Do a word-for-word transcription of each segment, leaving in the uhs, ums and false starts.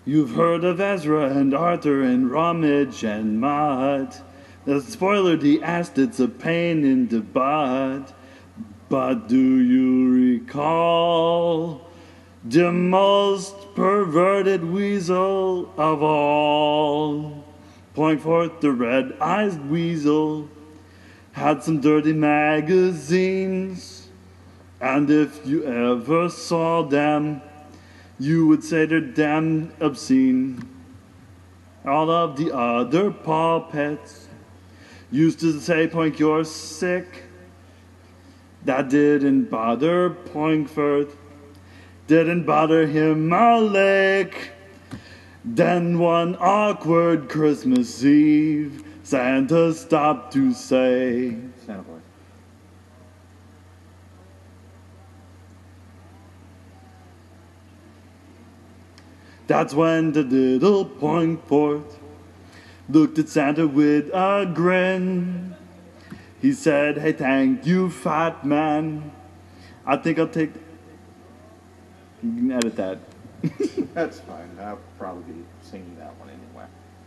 You've heard of Ezra and Arthur and Ramage and Mott. The spoiler, the asked, it's a pain in the butt. But do you recall the most perverted weasel of all? Point forth the red-eyed weasel had some dirty magazines, and if you ever saw them, you would say they're damn obscene. All of the other paw pets used to say, Poink, you're sick. That didn't bother Poinkford, didn't bother him a lick. Then one awkward Christmas Eve, Santa stopped to say, Santa Claus. That's when the little Poinkford looked at Santa with a grin. He said, hey, thank you, fat man. I think I'll take... You can edit that. That's fine. I'll probably be singing that one anyway.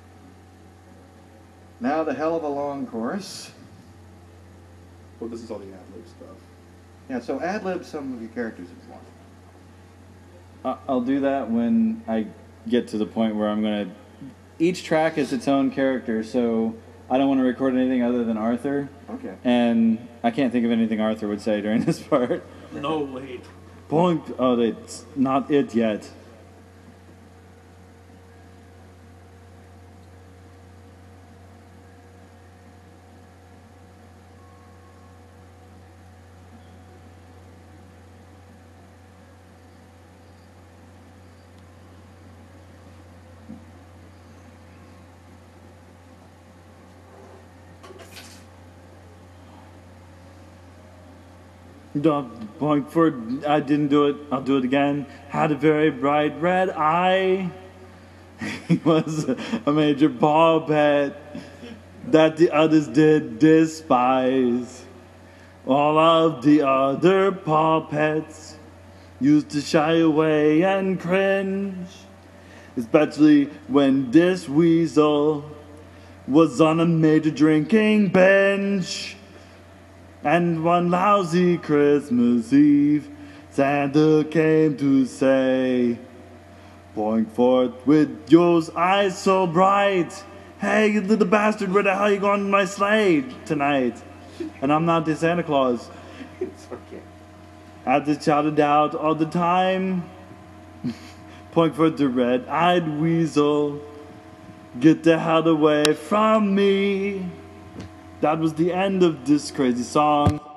Now the hell of a long chorus. Well, this is all the ad-lib stuff. Yeah, so ad-lib some of your characters if you want. I'll do that when I get to the point where I'm going to... Each track is its own character, so I don't want to record anything other than Arthur. Okay. And I can't think of anything Arthur would say during this part. No, wait. Poink... Oh, it's not it yet. Poinkford, I didn't do it. I'll do it again. Had a very bright red eye. He was a major paw pet that the others did despise. All of the other paw pets used to shy away and cringe, especially when this weasel was on a major drinking binge. And one lousy Christmas Eve, Santa came to say, Poinkford, with your eyes so bright, hey, you little bastard, where the hell you going in my sleigh tonight? And I'm not the Santa Claus. It's okay. I just shouted out all the time, Poinkford the red-eyed weasel, get the hell away from me. That was the end of this crazy song.